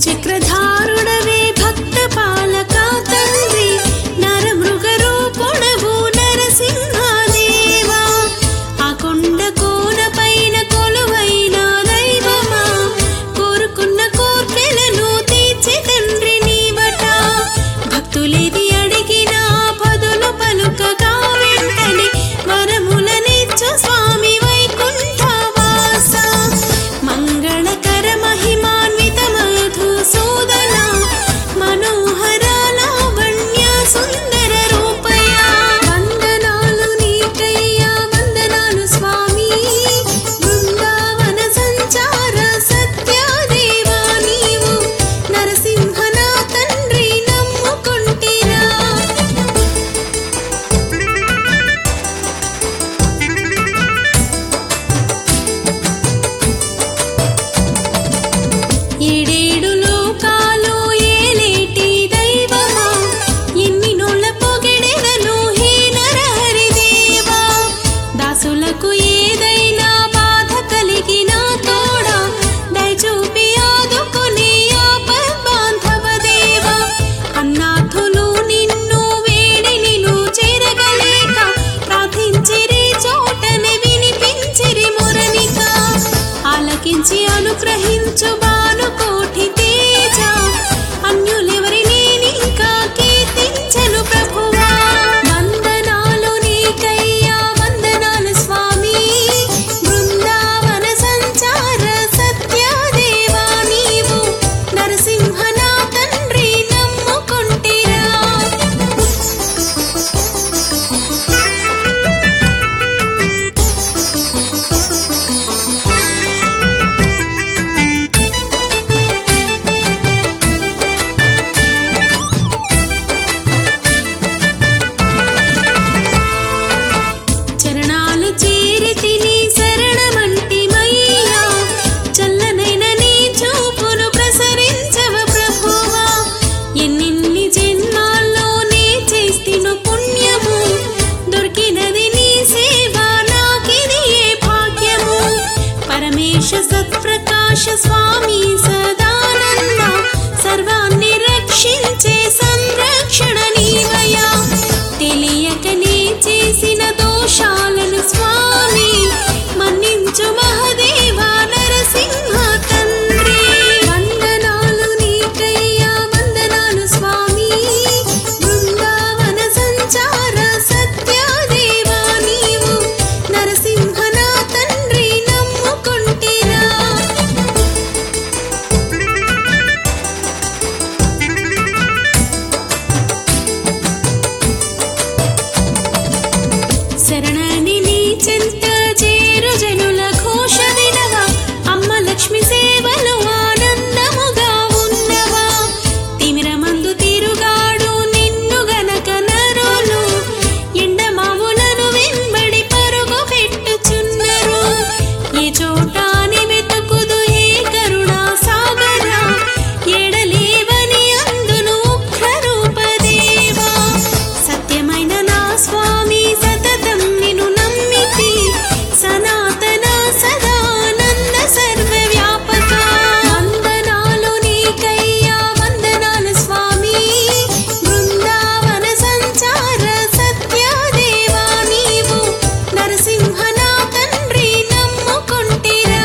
చక్రధారుడవే భక్త పాలక తండ్రి నరమృగ రూపుడవు నరసింహదేవా ఆ కొండ కోన పైన కొలువైన దైవమా కోరుకున్న కోర్కెలను తీర్చే తండ్రి నీవట భక్తులేది అడిగినా పదులు పలుకగా వెంటనే వరములనిచ్చు స్వామి వైకుంఠవాస మంగళకర మహిమాన్విత మధుసూదన మనోహర లావణ్య సుందర రూపయ వందనాలు నీకయ్యా వందనాలు స్వామి బృందావన సంచార సత్యదేవా నీవు నరసింహనా తండ్రి నమ్ముకుంటిరా ఏడేడు లోకాలు ఏలేటి దైవమా ఎన్ని నోళ్ళ పొగిడెదను హే నరహరిదేవా దాసులకు ఏదైనా బాధ కలిగినా తోడా దయచూపి ఆదుకునే ఆపద్బాంధవదేవా అన్నాథులు నిన్ను వేడి నిలు చేరగలేక ప్రార్థించిరి చోటనే వినిపించిరి మొరనిక ఆలకించి అనుగ్రహించు భానుకోటి తేజ అన్యులెవరిని నీకా కీర్తించెను ప్రభువా వందనాలు నీకయ్యా వందనాలు స్వామి బృందావన సంచార సత్యదేవా నీవు నరసింహనా తండ్రి నమ్ముకుంటిరా చరణాలు చేరితిని శరణమంటిమయ్యా చల్లనైన నీ చూపును ప్రసరించవ ప్రభువా ఎన్నిన్ని జన్మాల్లోనే చేస్తిను పుణ్యము దొరికినది నీ సేవ నాకిది ఏ భాగ్యము పరమేశ సత్ప్రకాశ స్వామి సదానంద సర్వాన్ని రక్షించే సంరక్షణ నీవయా తెలియకనే చేసిన దోషాలను స్వామి మన్నించు మహదేవా నరసింహ తండ్రి వందనాలు నీకయ్యా వందనాలు స్వామి బృందావన సంచార సత్యదేవా నీవు నరసింహనా తండ్రి నమ్ముకుంటిరా శరణని నీ చెంత చేరు జనుల ఘోష వినవా అమ్మ లక్ష్మి సేవలు ఆనందముగా ఉన్నవా తిమిరమందు తిరుగాడు నిన్ను గనక నరులు ఎండమావులను వెంబడి పరుగు పెట్టుచున్నరు ఏ చోటాని వెతుకుదు ఏ కరుణా సాగరా ఎడలేవని అందును ఉగ్ర రూపదేవా సత్యమైన నా స్వామి సతతం నిన్ను నమ్మితి సనాతన సదానంద సర్వవ్యాపక వందనాలు నీకయ్యా వందనాలు స్వామి బృందావన సంచార సత్యదేవా నీవు నరసింహనా తండ్రి నమ్ముకుంటిరా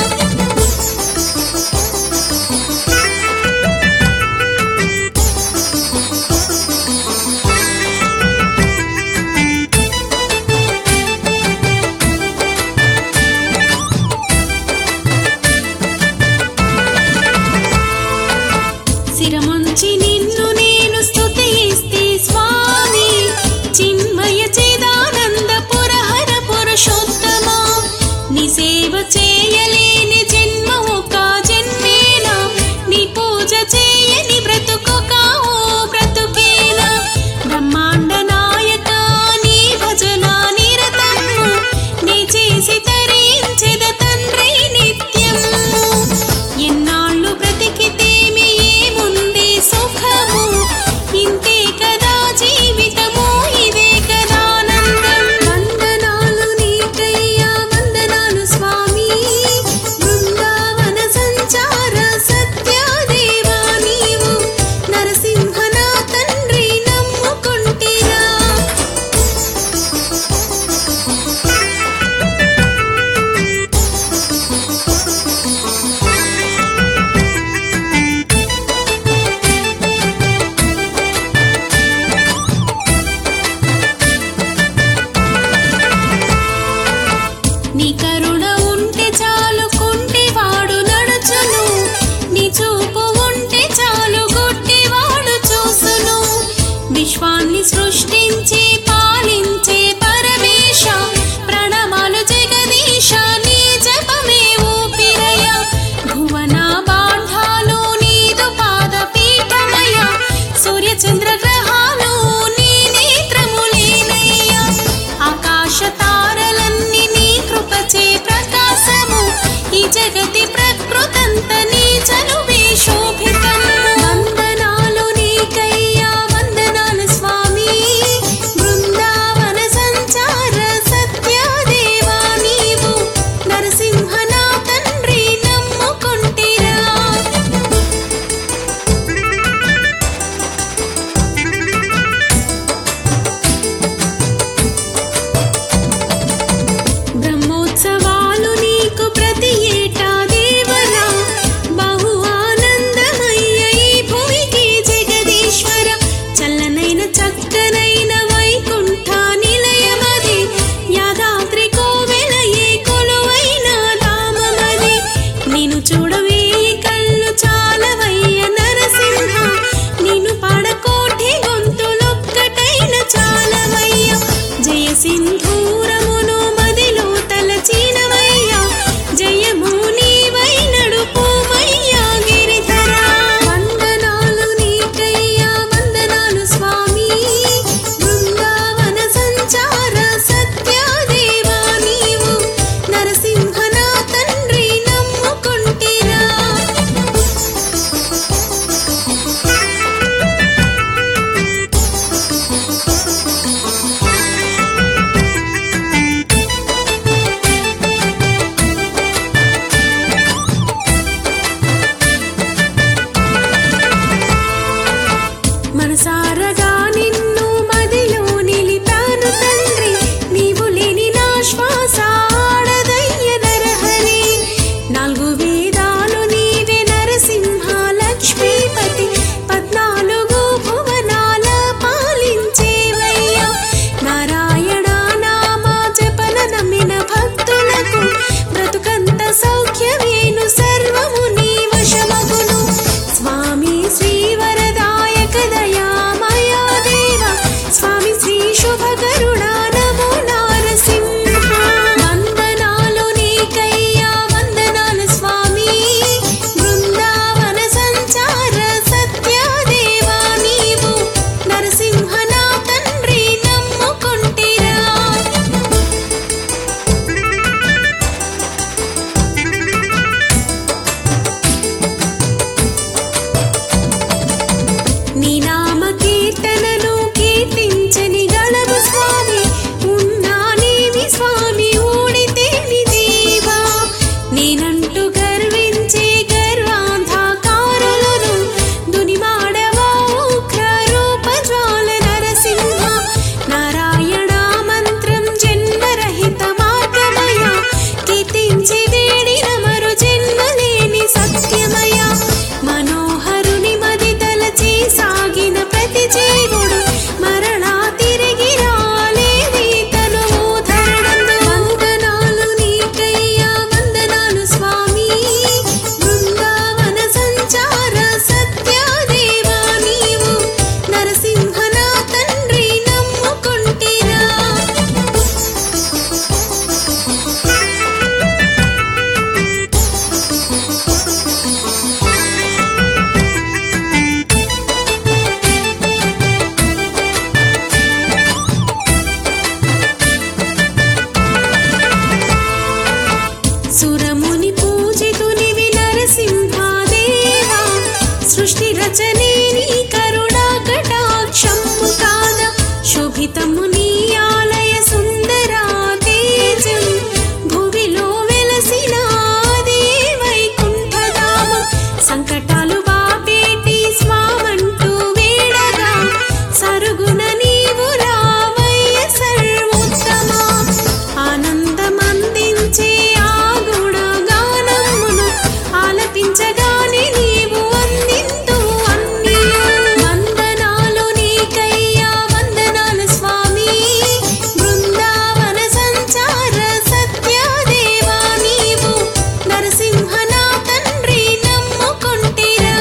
శిరముంచి నిన్ను నేను స్తుతిస్తే స్వామి చిన్మయ చేదానంద పురహర పురుషోత్తమా నీ సేవ చేయలేని జన్మ ఒక జన్మేనా నీ పూజ చేయని బ్రతుకొక ఓ బ్రతుకేనా బ్రహ్మాండ నాయక నీ భజన నిరతము నీ చేసి తరించెద తండ్రి నిత్యము ఎన్నాళ్ళు బ్రతికితేమి ఏముంది సుఖము ఇంతే కదా జీవితము ఇదే కదా నందం వందనాలు నీకయ్యా వందనాలు స్వామి జగతి ప్రకృతంత నీ చలువే శోభితం వందనాలు నీకయ్యా వందనాలు స్వామి బృందావన సంచార సత్యదేవా నీవు నరసింహ నా తండ్రి నమ్ముకొంటిరా బ్రహ్మోత్సవాలు నీకు ప్రతి ఏటా దేవరా బహు ఆనందమయ్య ఈ భూమికి జగదీశ్వర చల్లనైన చక్కనైన వైకుంఠ నిలయమది యాదాద్రి కోవెలయే కొలువైన ధామమది నిన్ను చూడవే కళ్ళు చాలవయ్య నరసింహ నిన్ను పాడకోటి గొంతులొక్కటైన చాలవయ్య జయ సింధూరమును మదిలో తలచినవయ్యా జయము నీవై నడుపుమయ్యా గిరిధరా వందనాలు నీకయ్యా వందనాలు స్వామి బృందావన సంచార సత్యదేవా నీవు నరసింహ నా తండ్రి నమ్ముకొంటిరా మనసారగా నిన్ను మదిలో నిలిపాను తండ్రి నీవు లేని నా శ్వాస ఆడదయ్య నరహరి నాలుగు వేదాలు నీవే నరసింహ లక్ష్మీపతి 14 భువనాల పాలించేవయ్యా నారాయణ నామ జపన నమ్మిన భక్తులకు బ్రతుకంత సౌఖ్యమేను సర్వము నీ వశమగును స్వామి శ్రీవరదాయక దయామయా దేవ స్వామి శ్రీ శుభకరుణా నమో నారసింహ వందనాలు నీకయ్యా వందనాలు స్వామి బృందావన సంచార సత్యదేవా నీవు నరసింహ నా తండ్రి నమ్ముకొంటిరా నీ నామ కీర్తనను కీర్తించని గళము స్వామి ఉన్నానేమి స్వామి ఊడితేని దేవా నేనంటూ గర్వించే గర్వాంధకారులను దునిమాడవా ఉగ్ర రూప జ్వాల నరసింహ నారాయణ మంత్రం జన్మరహిత మార్గమయ కీర్తించి వేడిన మరు జన్మలేని సత్యమయ మనోహరుని మది తలచి సాగిన ప్రతి జీవుడు మరణా తిరిగి రాలేని తనువు ధరణందు వందనాలు నీకయ్యా వందనాలు స్వామి బృందావన సంచార సత్యదేవా నీవు నరసింహ నా తండ్రి నమ్ముకొంటిరా సురముని పూజితునివి నరసింహాదేవా సృష్టి రచనే నీ కరుణా కటాక్షము కాద శోభితము నీ ఆలయ సుందరా తేజం భువిలో వెలసిన ఆది వైకుంఠధామం సంకటాలు బాపేటి స్వామంటూ వేడగా సరుగున నీవు రావయ్య సర్వోత్తమా ఆనందమందించే ఆ గుణగానమును ఆలపించగానే నీవు అందింతు అన్ని వందనాలు నీకయ్యా వందనాలు స్వామి బృందావన సంచార సత్యదేవా నీవు నరసింహ నా తండ్రి నమ్ముకొంటిరా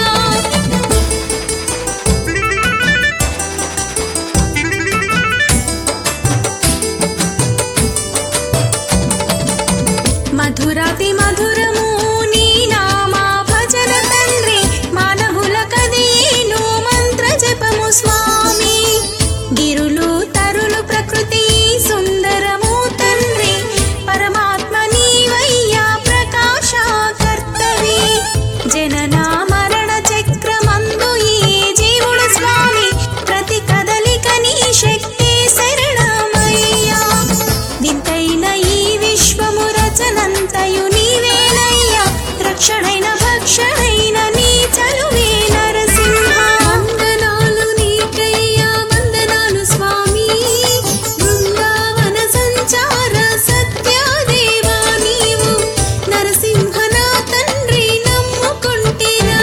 మధురాతి మధురము నీ నామ భజన తండ్రి మానవుల కదియేను మంత్ర జపము స్వామి గిరులు తరులు ప్రకృతి సుందరము తండ్రి పరమాత్మ నీవయ్యా ప్రకాశ రక్షణైన భక్షణైన నీ చలువే నరసింహ వందనాలు నీకయ్యా వందనాలు స్వామి బృందావన సంచార సత్యదేవా నీవు నరసింహ నా తండ్రి నమ్ముకుంటిరా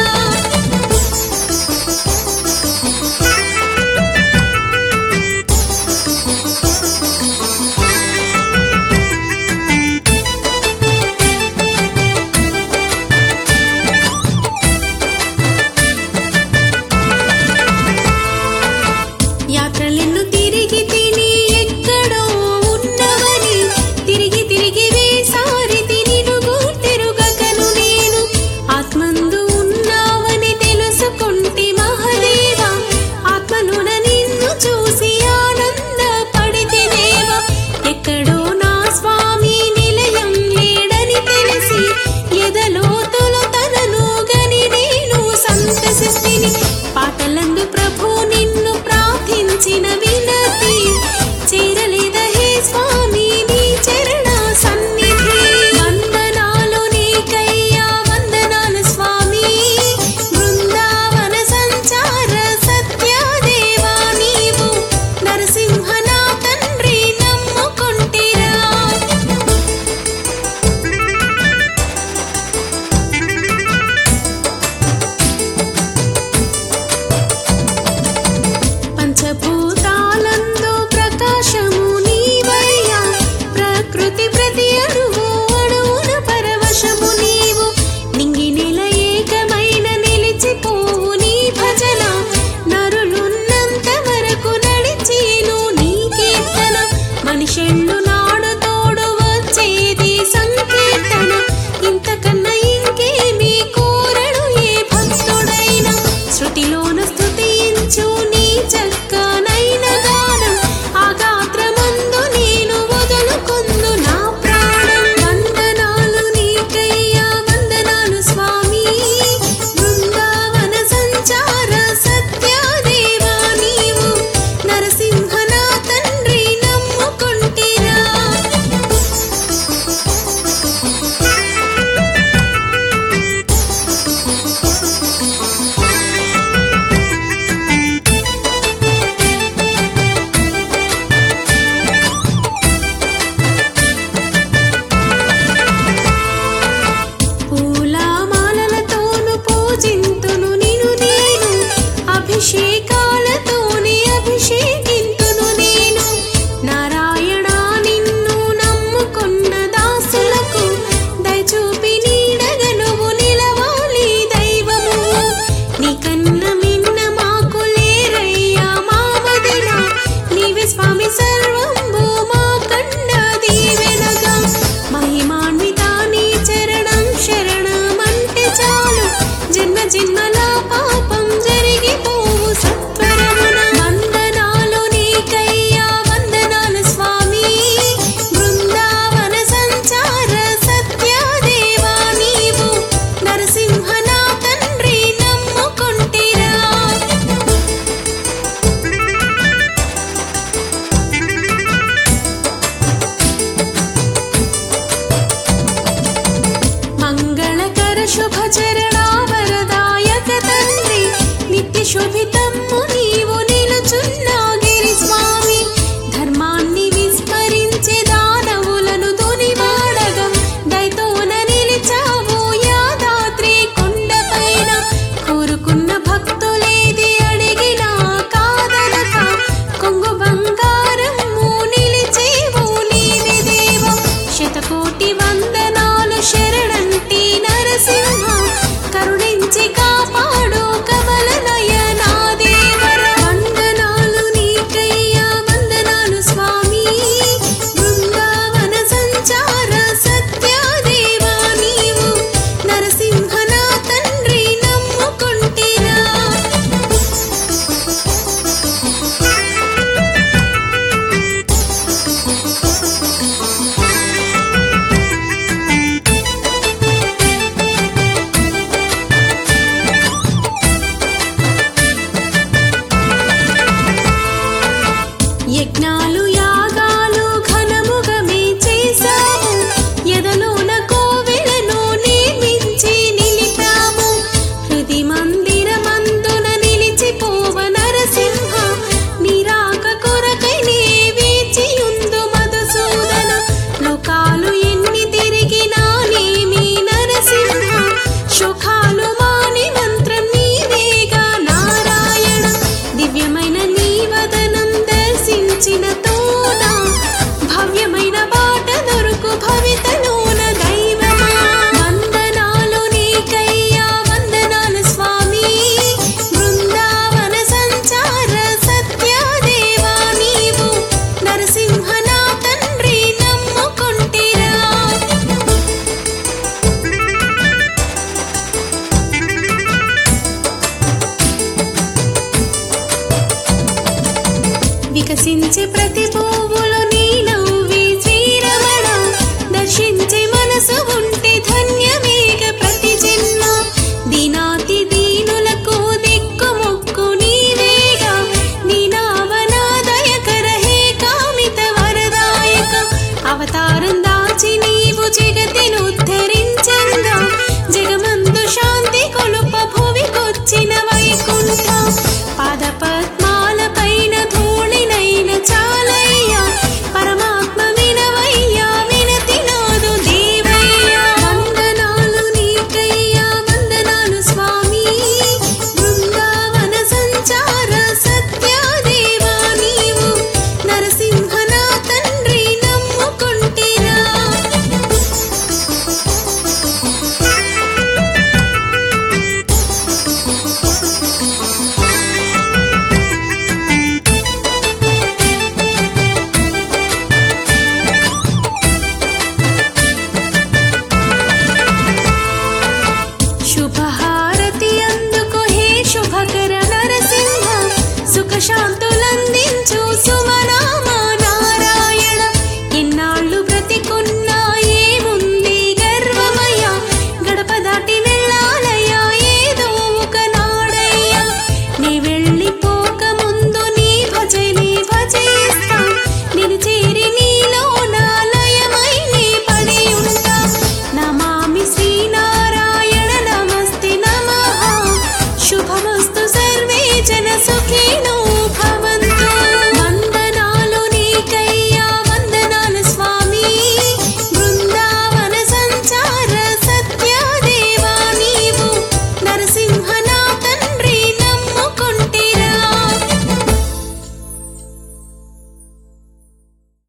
ప్రతి